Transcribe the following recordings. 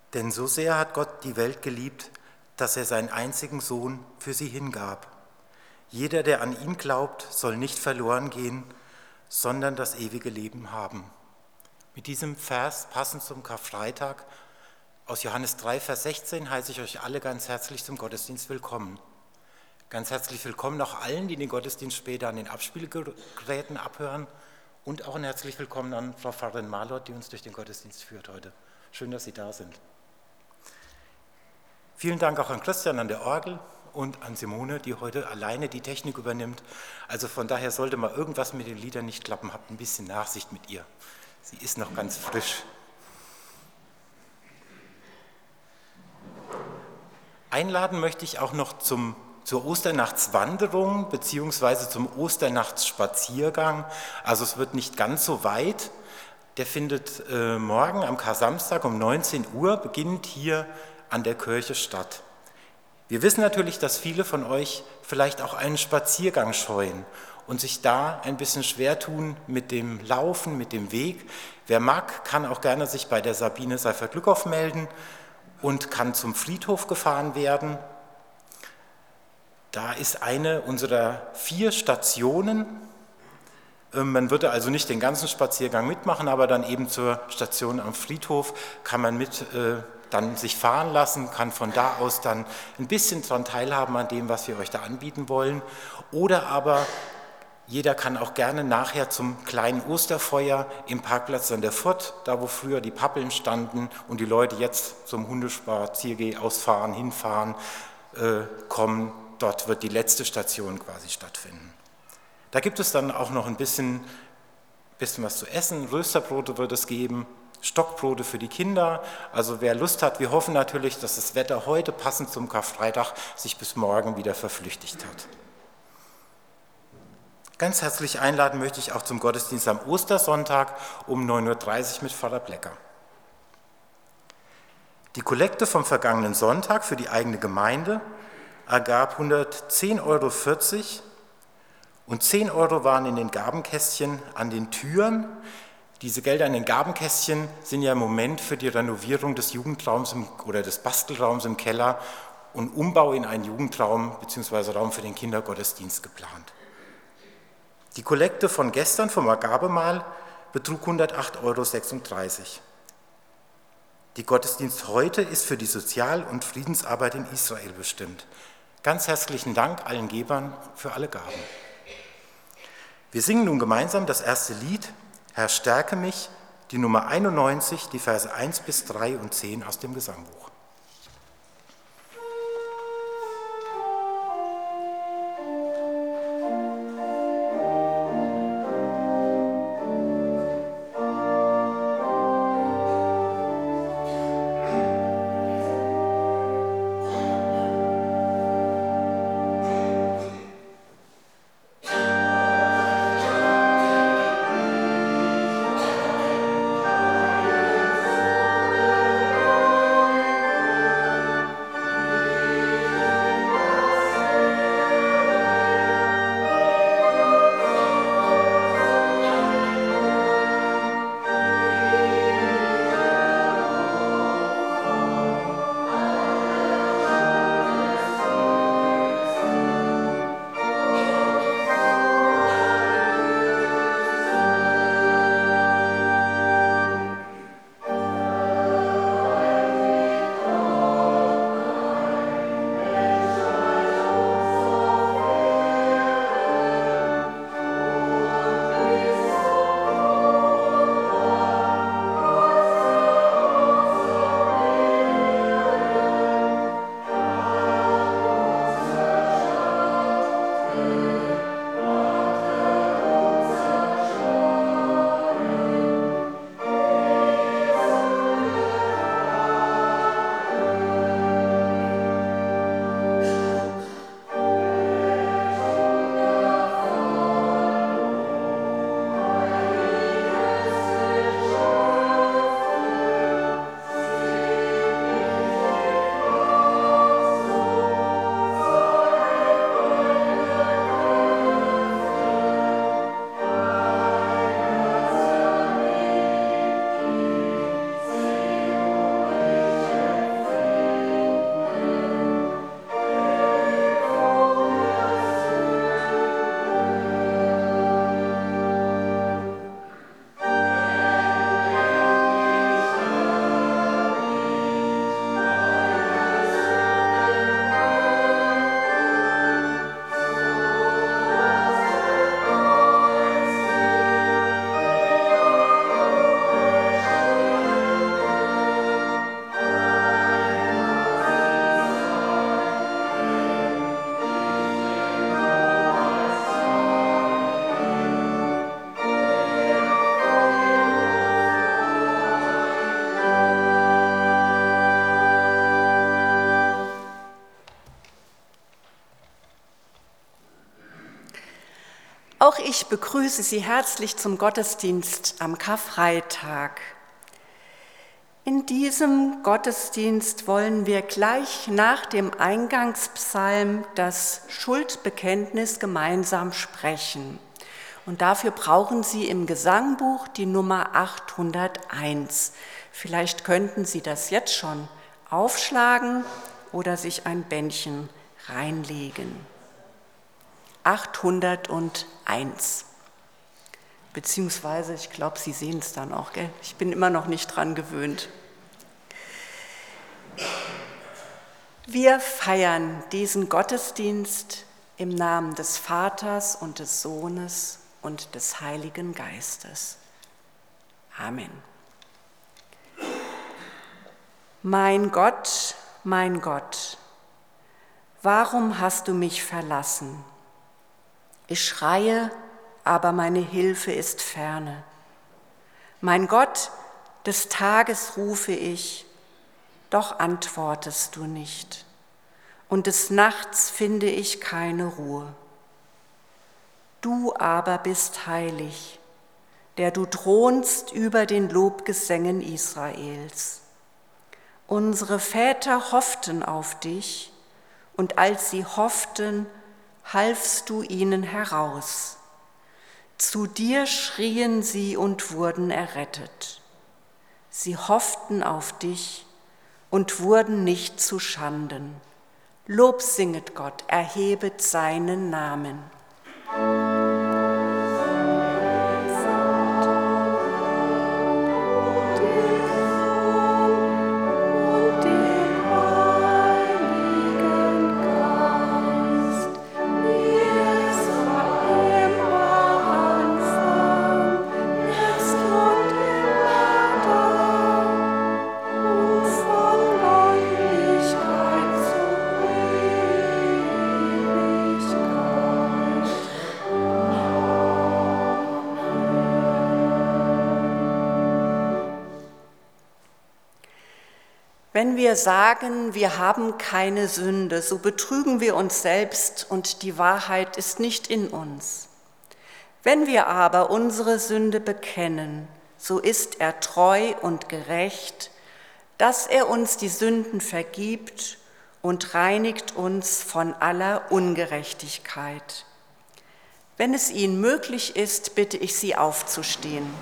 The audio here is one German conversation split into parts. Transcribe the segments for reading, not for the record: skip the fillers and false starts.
Denn so sehr hat Gott die Welt geliebt, dass er seinen einzigen Sohn für sie hingab. Jeder, der an ihn glaubt, soll nicht verloren gehen, sondern das ewige Leben haben. Mit diesem Vers, passend zum Karfreitag, aus Johannes 3, Vers 16, heiße ich euch alle ganz herzlich zum Gottesdienst willkommen. Ganz herzlich willkommen auch allen, die den Gottesdienst später an den Abspielgeräten abhören, und auch ein herzlich willkommen an Frau Pfarrerin Marlott, die uns durch den Gottesdienst führt heute. Schön, dass Sie da sind. Vielen Dank auch an Christian an der Orgel und an Simone, die heute alleine die Technik übernimmt. Also von daher sollte mal irgendwas mit den Liedern nicht klappen, habt ein bisschen Nachsicht mit ihr. Sie ist noch ganz frisch. Einladen möchte ich auch noch zur Osternachtswanderung bzw. zum Osternachtsspaziergang. Also es wird nicht ganz so weit. Der findet morgen am Kar-Samstag um 19 Uhr, beginnend hier an der Kirche statt. Wir wissen natürlich, dass viele von euch vielleicht auch einen Spaziergang scheuen und sich da ein bisschen schwer tun mit dem Laufen, mit dem Weg. Wer mag, kann auch gerne sich bei der Sabine Seifert-Glückhoff melden und kann zum Friedhof gefahren werden. Da ist eine unserer 4 Stationen. Man würde also nicht den ganzen Spaziergang mitmachen, aber dann eben zur Station am Friedhof kann man dann sich fahren lassen, kann von da aus dann ein bisschen daran teilhaben an dem, was wir euch da anbieten wollen. Oder aber jeder kann auch gerne nachher zum kleinen Osterfeuer im Parkplatz an der Furt, da wo früher die Pappeln standen und die Leute jetzt zum Hundespaziergeh ausfahren, hinfahren, kommen. Dort wird die letzte Station quasi stattfinden. Da gibt es dann auch noch ein bisschen was zu essen. Rösterbrote wird es geben, Stockbrote für die Kinder. Also wer Lust hat, wir hoffen natürlich, dass das Wetter heute passend zum Karfreitag sich bis morgen wieder verflüchtigt hat. Ganz herzlich einladen möchte ich auch zum Gottesdienst am Ostersonntag um 9.30 Uhr mit Pfarrer Blecker. Die Kollekte vom vergangenen Sonntag für die eigene Gemeinde ergab 110,40 € und 10 € waren in den Gabenkästchen an den Türen. Diese Gelder in den Gabenkästchen sind ja im Moment für die Renovierung des Jugendraums oder des Bastelraums im Keller und Umbau in einen Jugendraum bzw. Raum für den Kindergottesdienst geplant. Die Kollekte von gestern vom Agabemahl betrug 108,36 €. Die Gottesdienst heute ist für die Sozial- und Friedensarbeit in Israel bestimmt. Ganz herzlichen Dank allen Gebern für alle Gaben. Wir singen nun gemeinsam das erste Lied, Herr, stärke mich, die Nummer 91, die Verse 1 bis 3 und 10 aus dem Gesangbuch. Auch ich begrüße Sie herzlich zum Gottesdienst am Karfreitag. In diesem Gottesdienst wollen wir gleich nach dem Eingangspsalm das Schuldbekenntnis gemeinsam sprechen. Und dafür brauchen Sie im Gesangbuch die Nummer 801. Vielleicht könnten Sie das jetzt schon aufschlagen oder sich ein Bändchen reinlegen. 801. Beziehungsweise, ich glaube, Sie sehen es dann auch, gell? Ich bin immer noch nicht dran gewöhnt. Wir feiern diesen Gottesdienst im Namen des Vaters und des Sohnes und des Heiligen Geistes. Amen. Mein Gott, warum hast du mich verlassen? Ich schreie, aber meine Hilfe ist ferne. Mein Gott, des Tages rufe ich, doch antwortest du nicht. Und des Nachts finde ich keine Ruhe. Du aber bist heilig, der du thronst über den Lobgesängen Israels. Unsere Väter hofften auf dich, und als sie hofften, halfst du ihnen heraus. Zu dir schrien sie und wurden errettet. Sie hofften auf dich und wurden nicht zu Schanden. Lob singet Gott, erhebet seinen Namen. Wenn wir sagen, wir haben keine Sünde, so betrügen wir uns selbst und die Wahrheit ist nicht in uns. Wenn wir aber unsere Sünde bekennen, so ist er treu und gerecht, dass er uns die Sünden vergibt und reinigt uns von aller Ungerechtigkeit. Wenn es Ihnen möglich ist, bitte ich Sie aufzustehen.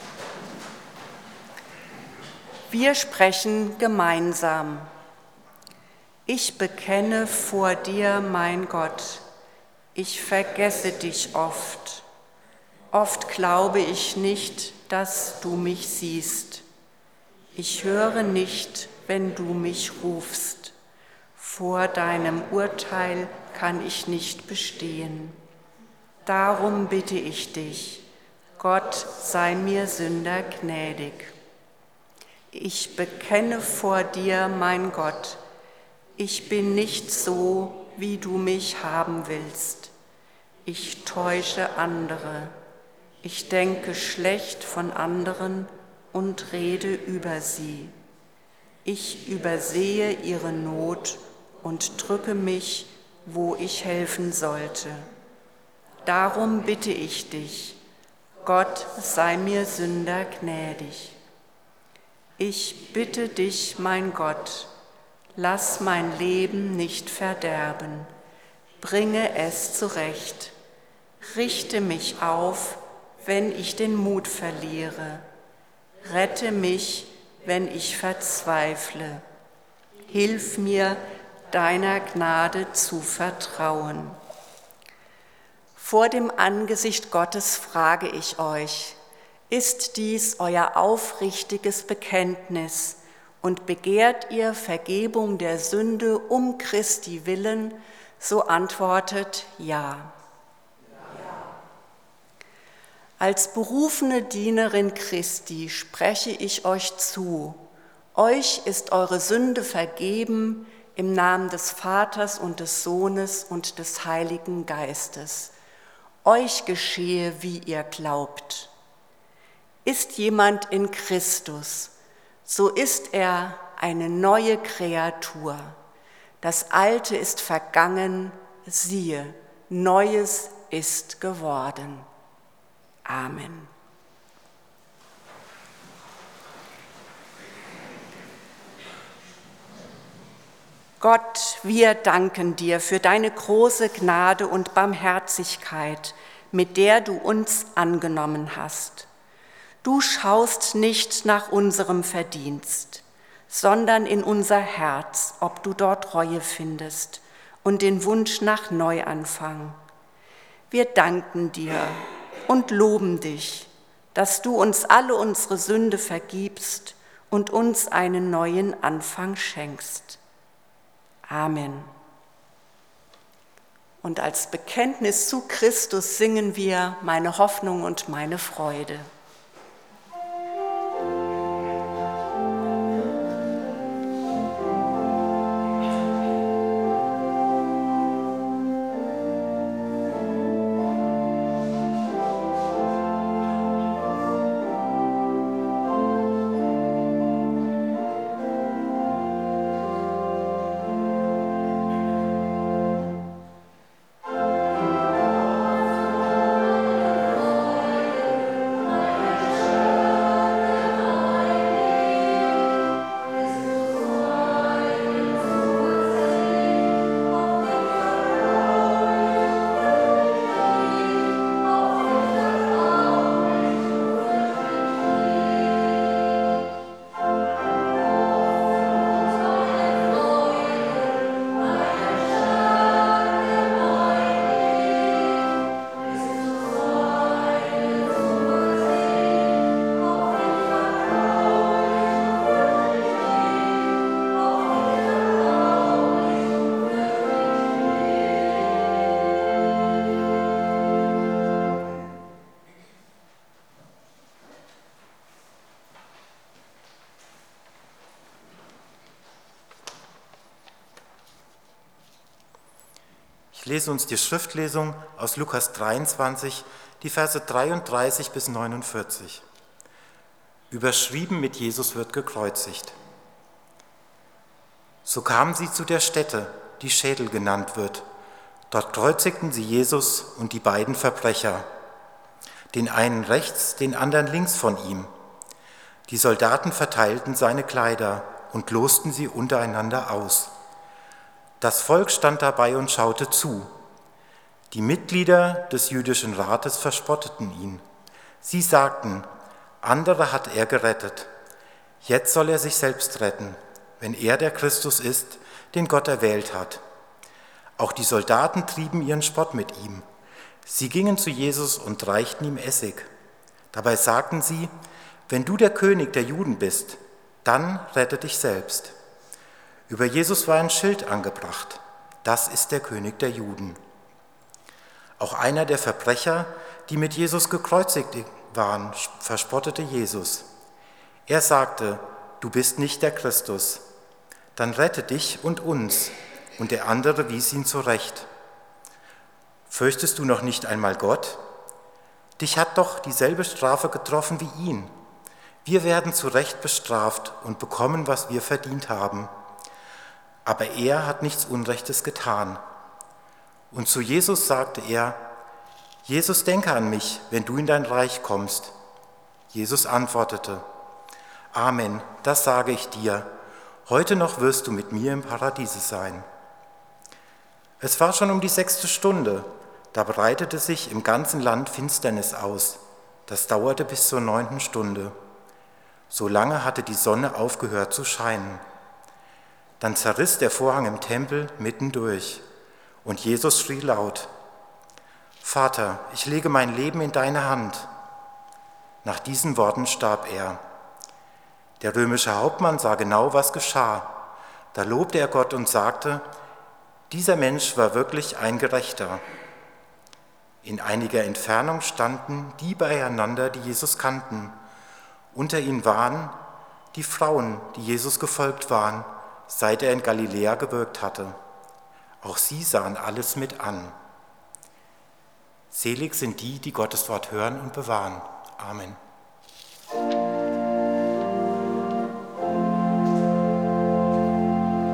Wir sprechen gemeinsam. Ich bekenne vor dir, mein Gott, ich vergesse dich oft. Oft glaube ich nicht, dass du mich siehst. Ich höre nicht, wenn du mich rufst. Vor deinem Urteil kann ich nicht bestehen. Darum bitte ich dich, Gott, sei mir Sünder gnädig. Ich bekenne vor dir, mein Gott, ich bin nicht so, wie du mich haben willst. Ich täusche andere. Ich denke schlecht von anderen und rede über sie. Ich übersehe ihre Not und drücke mich, wo ich helfen sollte. Darum bitte ich dich, Gott, sei mir Sünder gnädig. Ich bitte dich, mein Gott, lass mein Leben nicht verderben, bringe es zurecht, richte mich auf, wenn ich den Mut verliere, rette mich, wenn ich verzweifle, hilf mir, deiner Gnade zu vertrauen. Vor dem Angesicht Gottes frage ich euch, ist dies euer aufrichtiges Bekenntnis und begehrt ihr Vergebung der Sünde um Christi willen, so antwortet ja. Als berufene Dienerin Christi spreche ich euch zu, euch ist eure Sünde vergeben im Namen des Vaters und des Sohnes und des Heiligen Geistes. Euch geschehe, wie ihr glaubt. Ist jemand in Christus, so ist er eine neue Kreatur. Das Alte ist vergangen, siehe, Neues ist geworden. Amen. Gott, wir danken dir für deine große Gnade und Barmherzigkeit, mit der du uns angenommen hast. Du schaust nicht nach unserem Verdienst, sondern in unser Herz, ob du dort Reue findest und den Wunsch nach Neuanfang. Wir danken dir und loben dich, dass du uns alle unsere Sünde vergibst und uns einen neuen Anfang schenkst. Amen. Und als Bekenntnis zu Christus singen wir meine Hoffnung und meine Freude. Ich lese uns die Schriftlesung aus Lukas 23, die Verse 33 bis 49. Überschrieben mit Jesus wird gekreuzigt. So kamen sie zu der Stätte, die Schädel genannt wird. Dort kreuzigten sie Jesus und die beiden Verbrecher, den einen rechts, den anderen links von ihm. Die Soldaten verteilten seine Kleider und losten sie untereinander aus. Das Volk stand dabei und schaute zu. Die Mitglieder des jüdischen Rates verspotteten ihn. Sie sagten, andere hat er gerettet. Jetzt soll er sich selbst retten, wenn er der Christus ist, den Gott erwählt hat. Auch die Soldaten trieben ihren Spott mit ihm. Sie gingen zu Jesus und reichten ihm Essig. Dabei sagten sie, wenn du der König der Juden bist, dann rette dich selbst. Über Jesus war ein Schild angebracht. Das ist der König der Juden. Auch einer der Verbrecher, die mit Jesus gekreuzigt waren, verspottete Jesus. Er sagte, du bist nicht der Christus. Dann rette dich und uns. Und der andere wies ihn zurecht. Fürchtest du noch nicht einmal Gott? Dich hat doch dieselbe Strafe getroffen wie ihn. Wir werden zu Recht bestraft und bekommen, was wir verdient haben. Aber er hat nichts Unrechtes getan. Und zu Jesus sagte er, Jesus, denke an mich, wenn du in dein Reich kommst. Jesus antwortete, Amen, das sage ich dir, heute noch wirst du mit mir im Paradiese sein. Es war schon um die 6. Stunde, da breitete sich im ganzen Land Finsternis aus. Das dauerte bis zur 9. Stunde. So lange hatte die Sonne aufgehört zu scheinen. Dann zerriss der Vorhang im Tempel mitten durch und Jesus schrie laut, Vater, ich lege mein Leben in deine Hand. Nach diesen Worten starb er. Der römische Hauptmann sah genau, was geschah. Da lobte er Gott und sagte, dieser Mensch war wirklich ein Gerechter. In einiger Entfernung standen die beieinander, die Jesus kannten. Unter ihnen waren die Frauen, die Jesus gefolgt waren, seit er in Galiläa gewirkt hatte. Auch sie sahen alles mit an. Selig sind die, die Gottes Wort hören und bewahren. Amen.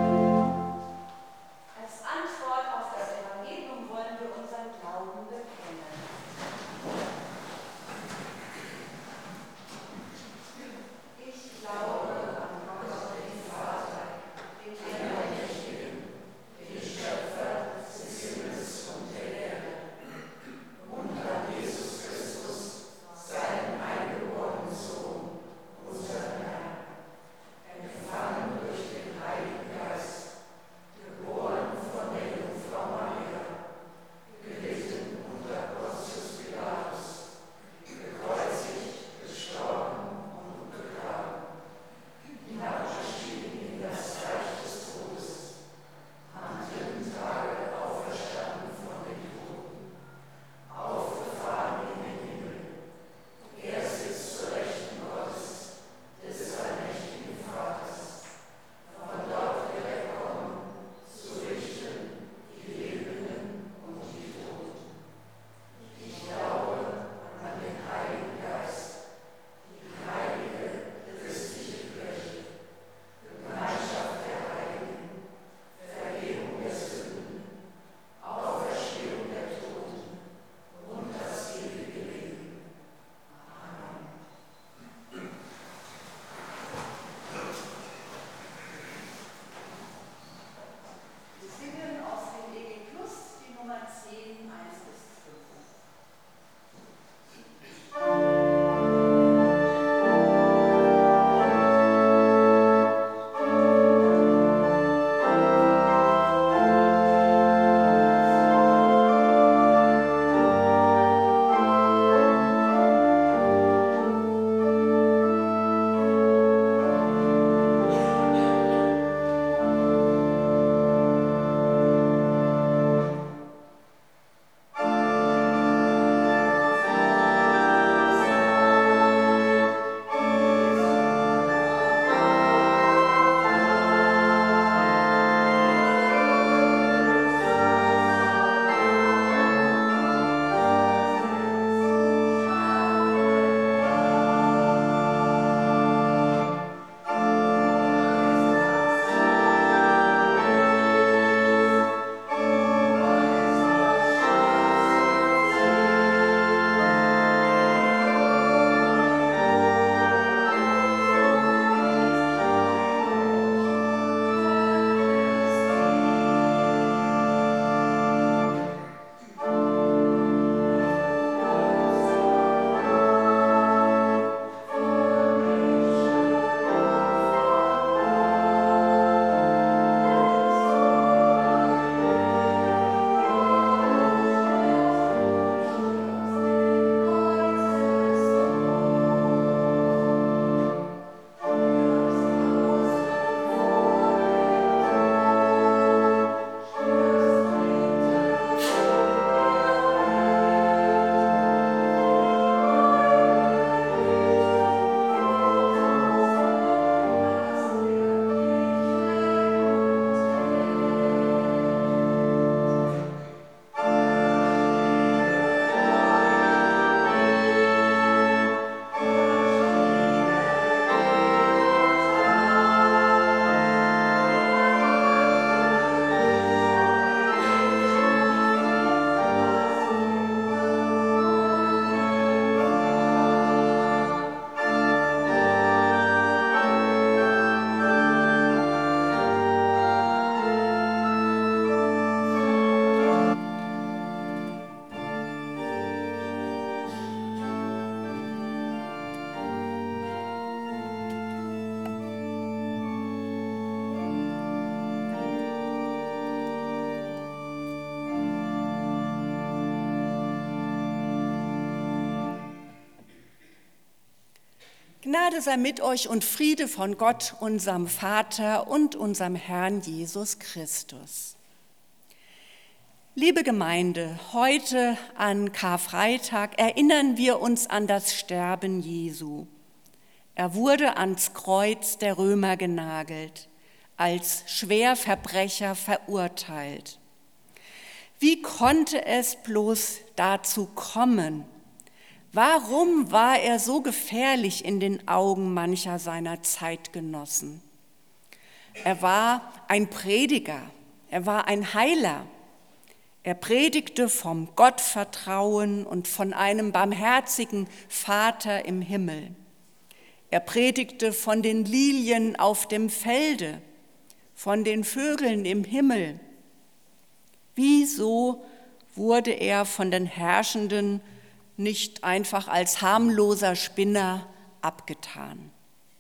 Als Antwort auf das Evangelium wollen wir unseren Glauben bekennen. Gnade sei mit euch und Friede von Gott, unserem Vater und unserem Herrn Jesus Christus. Liebe Gemeinde, heute an Karfreitag erinnern wir uns an das Sterben Jesu. Er wurde ans Kreuz der Römer genagelt, als Schwerverbrecher verurteilt. Wie konnte es bloß dazu kommen? Warum war er so gefährlich in den Augen mancher seiner Zeitgenossen? Er war ein Prediger, er war ein Heiler. Er predigte vom Gottvertrauen und von einem barmherzigen Vater im Himmel. Er predigte von den Lilien auf dem Felde, von den Vögeln im Himmel. Wieso wurde er von den Herrschenden nicht einfach als harmloser Spinner abgetan?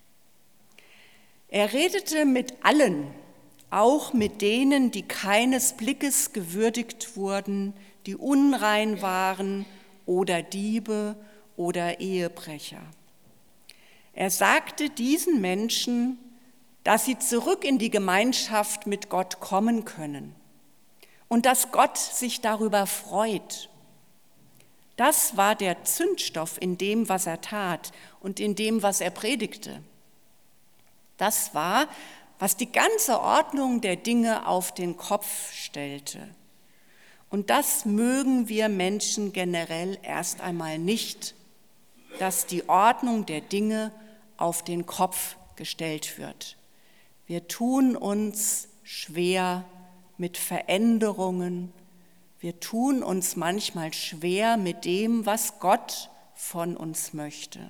Er redete mit allen, auch mit denen, die keines Blickes gewürdigt wurden, die unrein waren oder Diebe oder Ehebrecher. Er sagte diesen Menschen, dass sie zurück in die Gemeinschaft mit Gott kommen können und dass Gott sich darüber freut. Das war der Zündstoff in dem, was er tat und in dem, was er predigte. Das war, was die ganze Ordnung der Dinge auf den Kopf stellte. Und das mögen wir Menschen generell erst einmal nicht, dass die Ordnung der Dinge auf den Kopf gestellt wird. Wir tun uns schwer mit Veränderungen. Wir tun uns manchmal schwer mit dem, was Gott von uns möchte.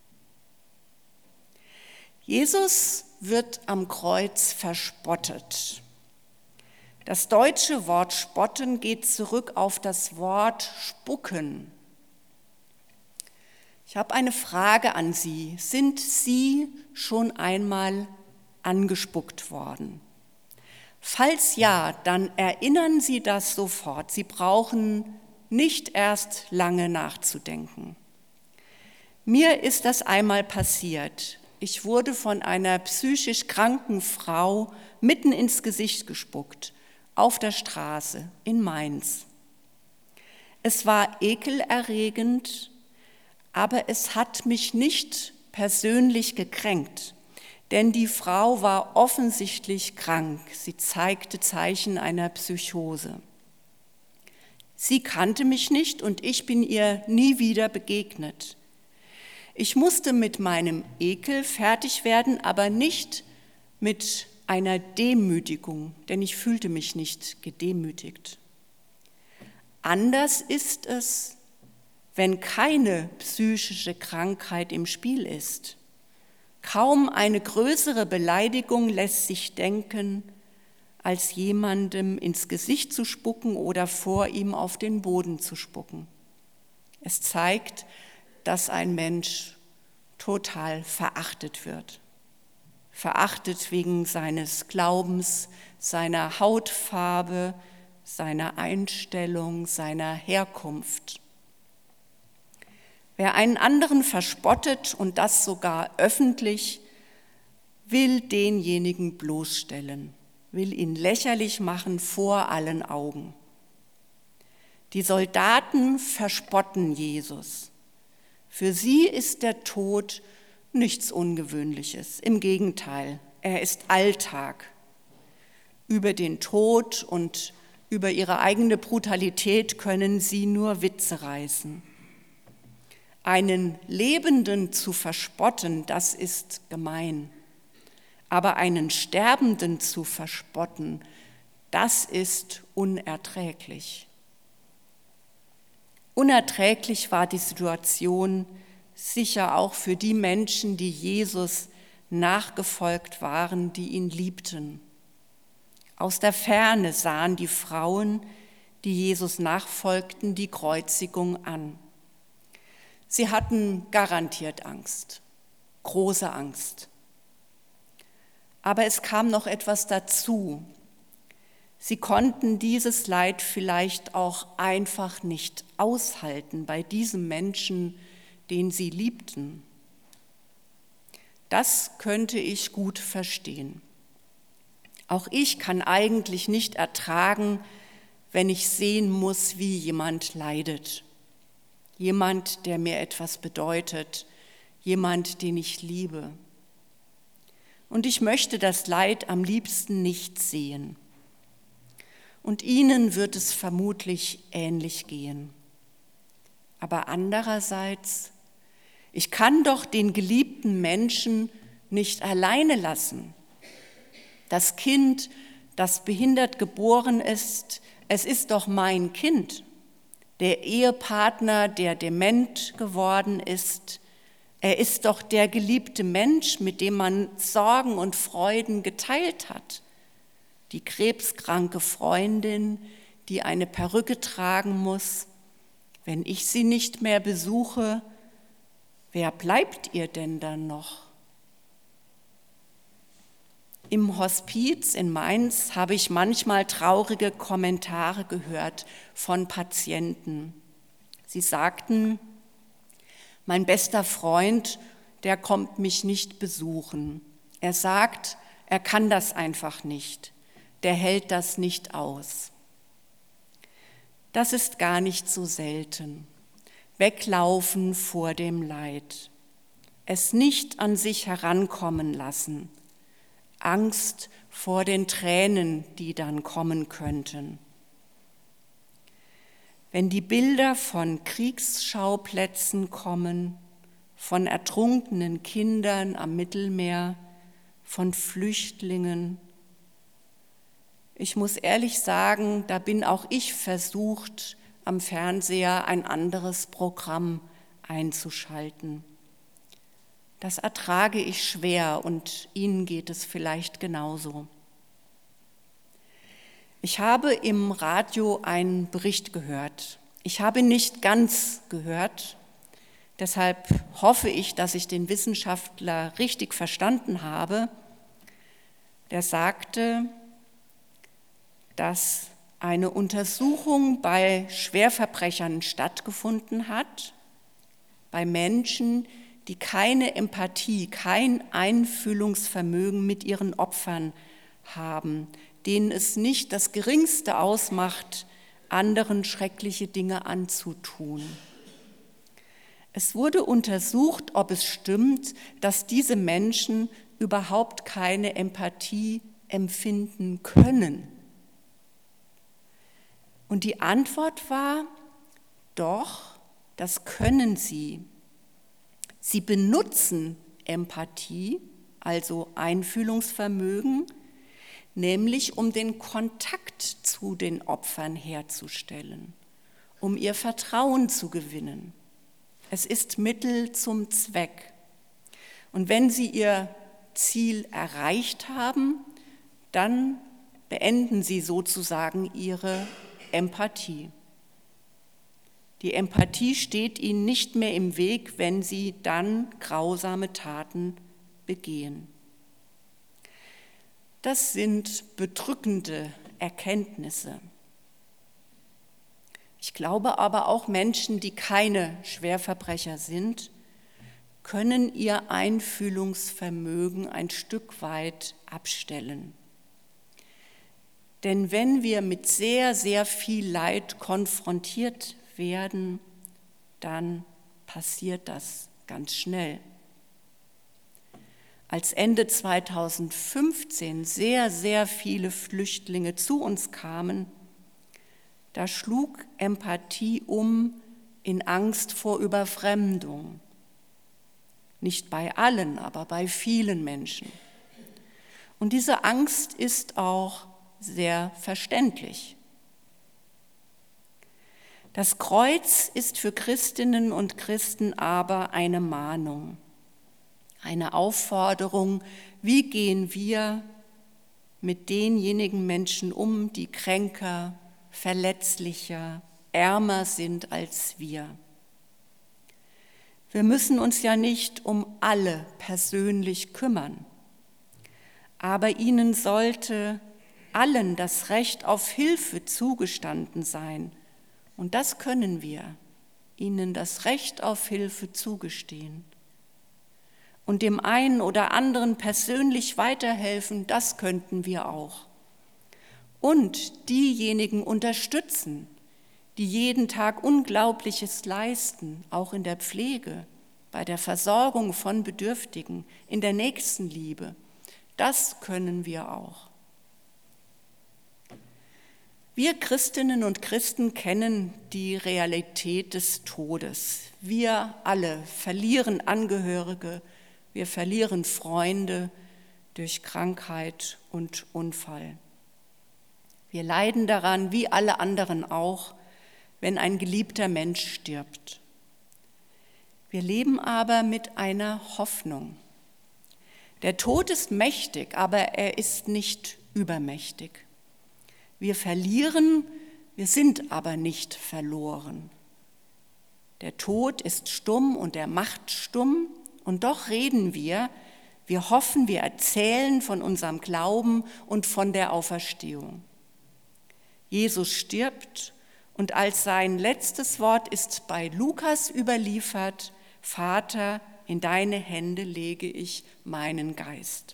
Jesus wird am Kreuz verspottet. Das deutsche Wort spotten geht zurück auf das Wort spucken. Ich habe eine Frage an Sie. Sind Sie schon einmal angespuckt worden? Falls ja, dann erinnern Sie das sofort. Sie brauchen nicht erst lange nachzudenken. Mir ist das einmal passiert. Ich wurde von einer psychisch kranken Frau mitten ins Gesicht gespuckt, auf der Straße in Mainz. Es war ekelerregend, aber es hat mich nicht persönlich gekränkt, denn die Frau war offensichtlich krank. Sie zeigte Zeichen einer Psychose. Sie kannte mich nicht und ich bin ihr nie wieder begegnet. Ich musste mit meinem Ekel fertig werden, aber nicht mit einer Demütigung, denn ich fühlte mich nicht gedemütigt. Anders ist es, wenn keine psychische Krankheit im Spiel ist. Kaum eine größere Beleidigung lässt sich denken, als jemandem ins Gesicht zu spucken oder vor ihm auf den Boden zu spucken. Es zeigt, dass ein Mensch total verachtet wird. Verachtet wegen seines Glaubens, seiner Hautfarbe, seiner Einstellung, seiner Herkunft. Wer einen anderen verspottet und das sogar öffentlich, will denjenigen bloßstellen, will ihn lächerlich machen vor allen Augen. Die Soldaten verspotten Jesus. Für sie ist der Tod nichts Ungewöhnliches. Im Gegenteil, er ist Alltag. Über den Tod und über ihre eigene Brutalität können sie nur Witze reißen. Einen Lebenden zu verspotten, das ist gemein. Aber einen Sterbenden zu verspotten, das ist unerträglich. Unerträglich war die Situation sicher auch für die Menschen, die Jesus nachgefolgt waren, die ihn liebten. Aus der Ferne sahen die Frauen, die Jesus nachfolgten, die Kreuzigung an. Sie hatten garantiert Angst, große Angst. Aber es kam noch etwas dazu. Sie konnten dieses Leid vielleicht auch einfach nicht aushalten bei diesem Menschen, den sie liebten. Das könnte ich gut verstehen. Auch ich kann eigentlich nicht ertragen, wenn ich sehen muss, wie jemand leidet. Jemand, der mir etwas bedeutet, jemand, den ich liebe. Und ich möchte das Leid am liebsten nicht sehen. Und Ihnen wird es vermutlich ähnlich gehen. Aber andererseits, ich kann doch den geliebten Menschen nicht alleine lassen. Das Kind, das behindert geboren ist, es ist doch mein Kind. Der Ehepartner, der dement geworden ist, er ist doch der geliebte Mensch, mit dem man Sorgen und Freuden geteilt hat. Die krebskranke Freundin, die eine Perücke tragen muss. Wenn ich sie nicht mehr besuche, wer bleibt ihr denn dann noch? Im Hospiz in Mainz habe ich manchmal traurige Kommentare gehört von Patienten. Sie sagten, mein bester Freund, der kommt mich nicht besuchen. Er sagt, er kann das einfach nicht. Der hält das nicht aus. Das ist gar nicht so selten. Weglaufen vor dem Leid. Es nicht an sich herankommen lassen. Angst vor den Tränen, die dann kommen könnten. Wenn die Bilder von Kriegsschauplätzen kommen, von ertrunkenen Kindern am Mittelmeer, von Flüchtlingen, ich muss ehrlich sagen, da bin auch ich versucht, am Fernseher ein anderes Programm einzuschalten. Das ertrage ich schwer und Ihnen geht es vielleicht genauso. Ich habe im Radio einen Bericht gehört. Ich habe ihn nicht ganz gehört, deshalb hoffe ich, dass ich den Wissenschaftler richtig verstanden habe. Der sagte, dass eine Untersuchung bei Schwerverbrechern stattgefunden hat, bei Menschen, die keine Empathie, kein Einfühlungsvermögen mit ihren Opfern haben, denen es nicht das Geringste ausmacht, anderen schreckliche Dinge anzutun. Es wurde untersucht, ob es stimmt, dass diese Menschen überhaupt keine Empathie empfinden können. Und die Antwort war, doch, das können sie. Sie benutzen Empathie, also Einfühlungsvermögen, nämlich um den Kontakt zu den Opfern herzustellen, um ihr Vertrauen zu gewinnen. Es ist Mittel zum Zweck. Und wenn sie ihr Ziel erreicht haben, dann beenden sie sozusagen ihre Empathie. Die Empathie steht ihnen nicht mehr im Weg, wenn sie dann grausame Taten begehen. Das sind bedrückende Erkenntnisse. Ich glaube aber auch Menschen, die keine Schwerverbrecher sind, können ihr Einfühlungsvermögen ein Stück weit abstellen. Denn wenn wir mit sehr, sehr viel Leid konfrontiert werden, dann passiert das ganz schnell. Als Ende 2015 sehr, sehr viele Flüchtlinge zu uns kamen, da schlug Empathie in Angst vor Überfremdung. Nicht bei allen, aber bei vielen Menschen. Und diese Angst ist auch sehr verständlich. Das Kreuz ist für Christinnen und Christen aber eine Mahnung, eine Aufforderung, wie gehen wir mit denjenigen Menschen um, die kränker, verletzlicher, ärmer sind als wir. Wir müssen uns ja nicht um alle persönlich kümmern, aber ihnen sollte allen das Recht auf Hilfe zugestanden sein. Und das können wir, ihnen das Recht auf Hilfe zugestehen. und dem einen oder anderen persönlich weiterhelfen, das könnten wir auch. Und diejenigen unterstützen, die jeden Tag Unglaubliches leisten, auch in der Pflege, bei der Versorgung von Bedürftigen, in der Nächstenliebe. Das können wir auch. Wir Christinnen und Christen kennen die Realität des Todes. Wir alle verlieren Angehörige, wir verlieren Freunde durch Krankheit und Unfall. Wir leiden daran, wie alle anderen auch, wenn ein geliebter Mensch stirbt. Wir leben aber mit einer Hoffnung. Der Tod ist mächtig, aber er ist nicht übermächtig. Wir verlieren, wir sind aber nicht verloren. Der Tod ist stumm und er macht stumm, und doch reden wir hoffen, wir erzählen von unserem Glauben und von der Auferstehung. Jesus stirbt, und als sein letztes Wort ist bei Lukas überliefert: Vater, in deine Hände lege ich meinen Geist.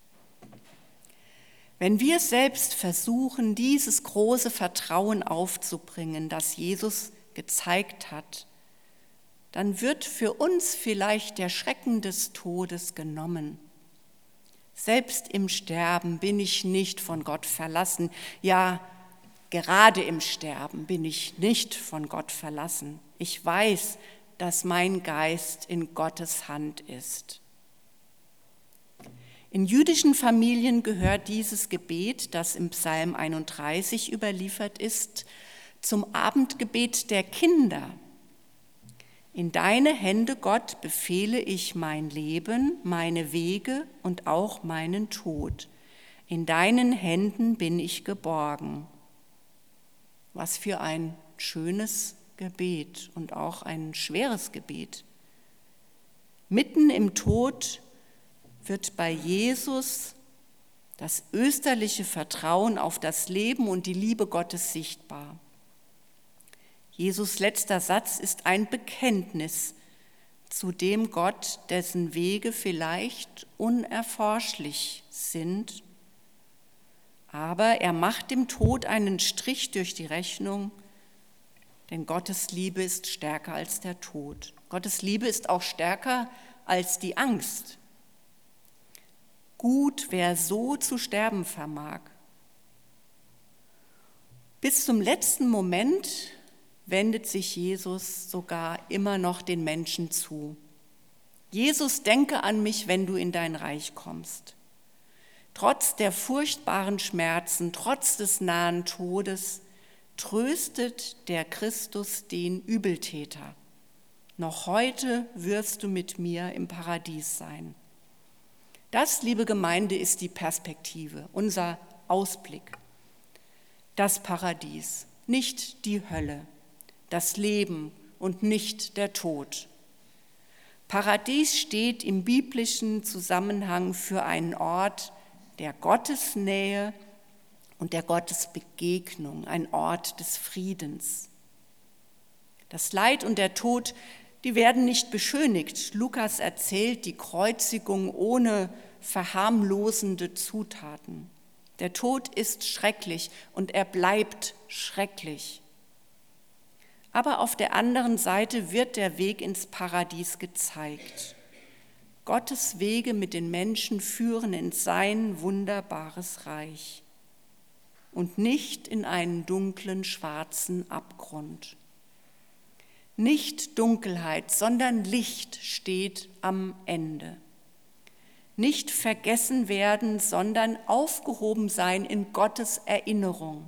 Wenn wir selbst versuchen, dieses große Vertrauen aufzubringen, das Jesus gezeigt hat, dann wird für uns vielleicht der Schrecken des Todes genommen. Selbst im Sterben bin ich nicht von Gott verlassen. Ja, gerade im Sterben bin ich nicht von Gott verlassen. Ich weiß, dass mein Geist in Gottes Hand ist. In jüdischen Familien gehört dieses Gebet, das im Psalm 31 überliefert ist, zum Abendgebet der Kinder. In deine Hände, Gott, befehle ich mein Leben, meine Wege und auch meinen Tod. In deinen Händen bin ich geborgen. Was für ein schönes Gebet und auch ein schweres Gebet. Mitten im Tod wird bei Jesus das österliche Vertrauen auf das Leben und die Liebe Gottes sichtbar. Jesus' letzter Satz ist ein Bekenntnis zu dem Gott, dessen Wege vielleicht unerforschlich sind, aber er macht dem Tod einen Strich durch die Rechnung, denn Gottes Liebe ist stärker als der Tod. Gottes Liebe ist auch stärker als die Angst. Gut, wer so zu sterben vermag. Bis zum letzten Moment wendet sich Jesus sogar immer noch den Menschen zu. Jesus, denke an mich, wenn du in dein Reich kommst. Trotz der furchtbaren Schmerzen, trotz des nahen Todes, tröstet der Christus den Übeltäter. Noch heute wirst du mit mir im Paradies sein. Das, liebe Gemeinde, ist die Perspektive, unser Ausblick. Das Paradies, nicht die Hölle, das Leben und nicht der Tod. Paradies steht im biblischen Zusammenhang für einen Ort der Gottesnähe und der Gottesbegegnung, ein Ort des Friedens. Das Leid und der Tod, die werden nicht beschönigt. Lukas erzählt die Kreuzigung ohne verharmlosende Zutaten. Der Tod ist schrecklich und er bleibt schrecklich. Aber auf der anderen Seite wird der Weg ins Paradies gezeigt. Gottes Wege mit den Menschen führen in sein wunderbares Reich und nicht in einen dunklen, schwarzen Abgrund. Nicht Dunkelheit, sondern Licht steht am Ende. Nicht vergessen werden, sondern aufgehoben sein in Gottes Erinnerung.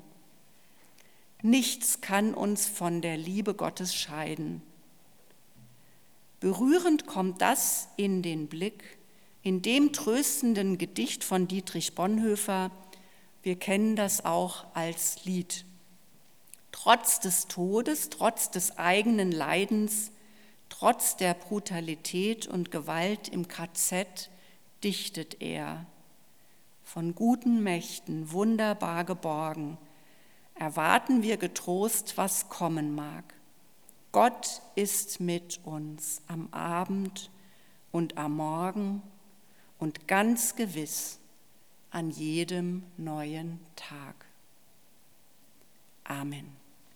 Nichts kann uns von der Liebe Gottes scheiden. Berührend kommt das in den Blick, in dem tröstenden Gedicht von Dietrich Bonhoeffer. Wir kennen das auch als Lied. Trotz des Todes, trotz des eigenen Leidens, trotz der Brutalität und Gewalt im KZ dichtet er. Von guten Mächten wunderbar geborgen, erwarten wir getrost, was kommen mag. Gott ist mit uns am Abend, und am Morgen und ganz gewiss an jedem neuen Tag. Amen.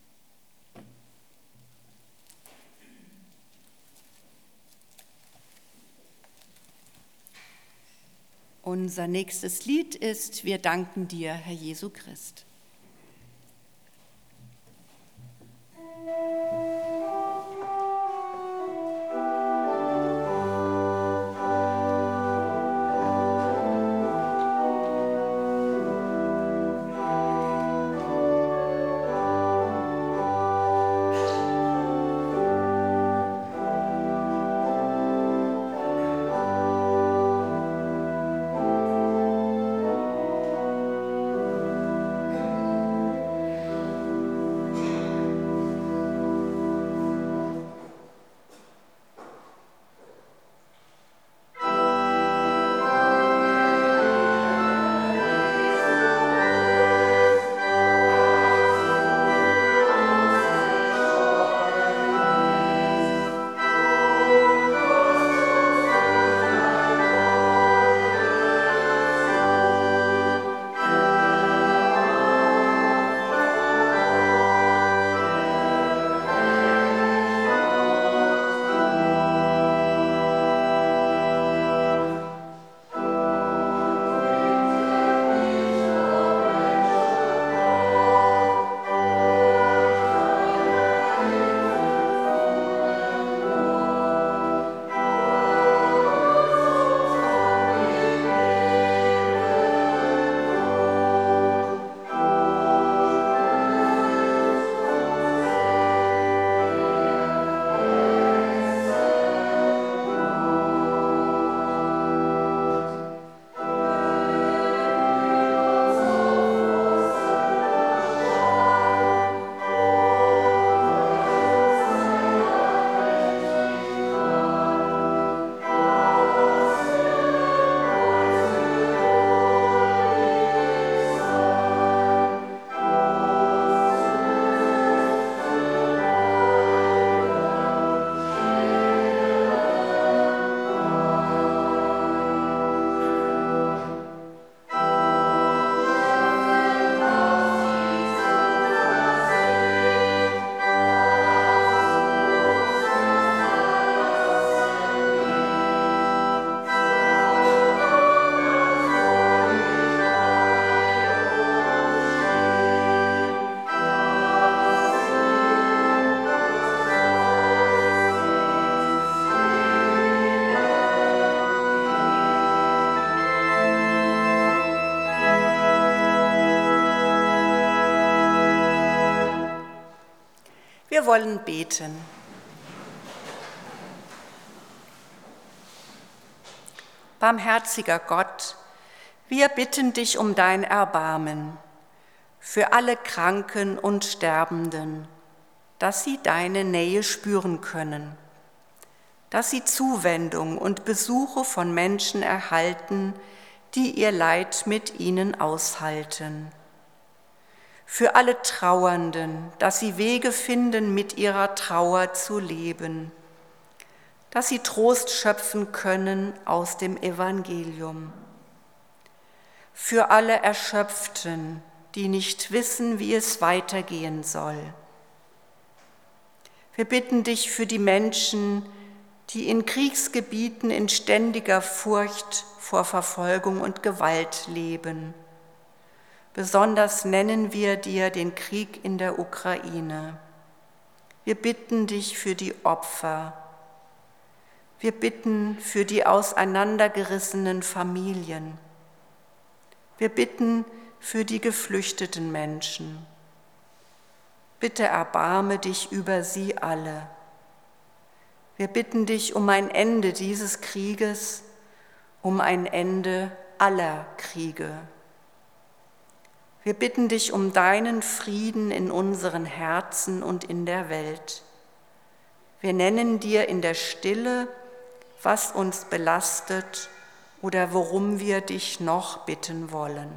Unser nächstes Lied ist Wir danken dir, Herr Jesu Christ. Wir wollen beten. Barmherziger Gott, wir bitten dich um dein Erbarmen für alle Kranken und Sterbenden, dass sie deine Nähe spüren können, dass sie Zuwendung und Besuche von Menschen erhalten, die ihr Leid mit ihnen aushalten. Für alle Trauernden, dass sie Wege finden, mit ihrer Trauer zu leben, dass sie Trost schöpfen können aus dem Evangelium. Für alle Erschöpften, die nicht wissen, wie es weitergehen soll. Wir bitten dich für die Menschen, die in Kriegsgebieten in ständiger Furcht vor Verfolgung und Gewalt leben. Besonders nennen wir dir den Krieg in der Ukraine. Wir bitten dich für die Opfer. Wir bitten für die auseinandergerissenen Familien. Wir bitten für die geflüchteten Menschen. Bitte erbarme dich über sie alle. Wir bitten dich um ein Ende dieses Krieges, um ein Ende aller Kriege. Wir bitten dich um deinen Frieden in unseren Herzen und in der Welt. Wir nennen dir in der Stille, was uns belastet oder worum wir dich noch bitten wollen.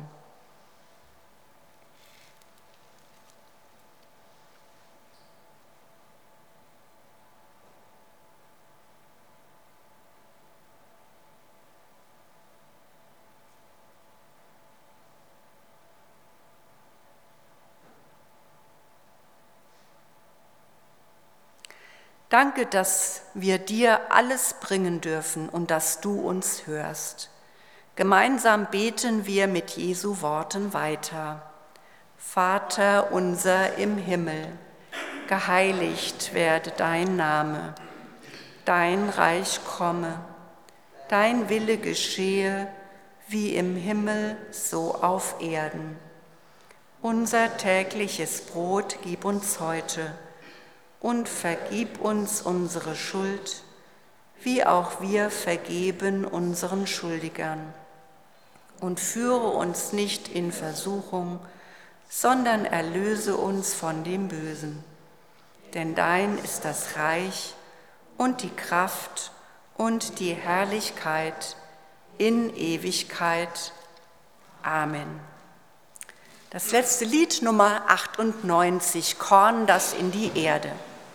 Danke, dass wir dir alles bringen dürfen und dass du uns hörst. Gemeinsam beten wir mit Jesu Worten weiter. Vater unser im Himmel, geheiligt werde dein Name, dein Reich komme, dein Wille geschehe, wie im Himmel, so auf Erden. Unser tägliches Brot gib uns heute und vergib uns unsere Schuld, wie auch wir vergeben unseren Schuldigern. Und führe uns nicht in Versuchung, sondern erlöse uns von dem Bösen. Denn dein ist das Reich und die Kraft und die Herrlichkeit in Ewigkeit. Amen. Das letzte Lied, Nummer 98, Korn, das in die Erde.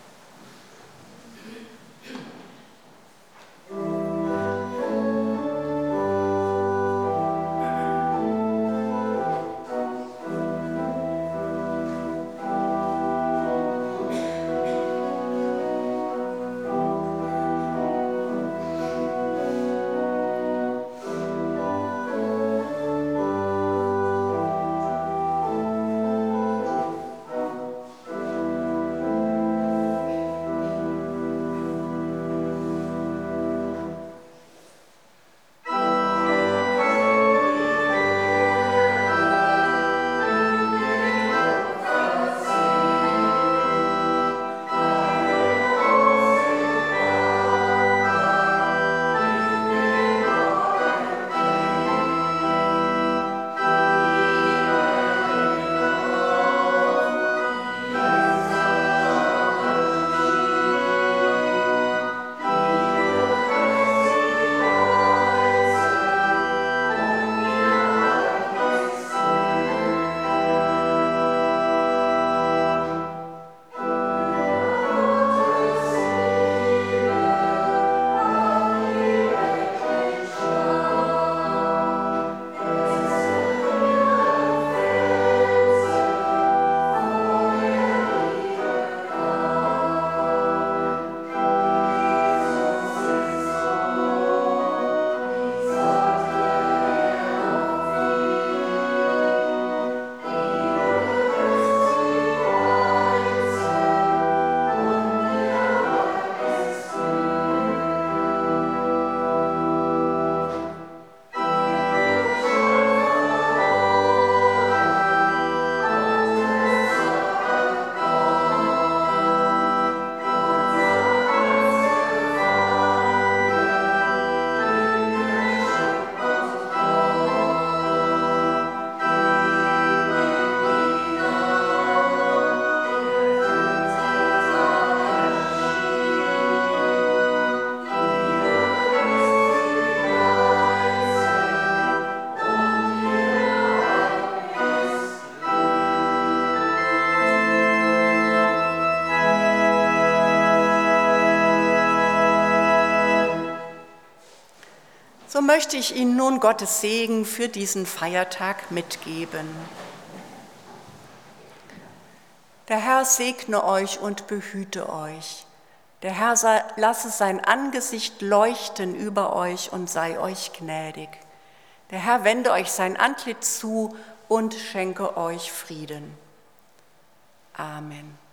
So möchte ich Ihnen nun Gottes Segen für diesen Feiertag mitgeben. Der Herr segne euch und behüte euch. Der Herr lasse sein Angesicht leuchten über euch und sei euch gnädig. Der Herr wende euch sein Antlitz zu und schenke euch Frieden. Amen.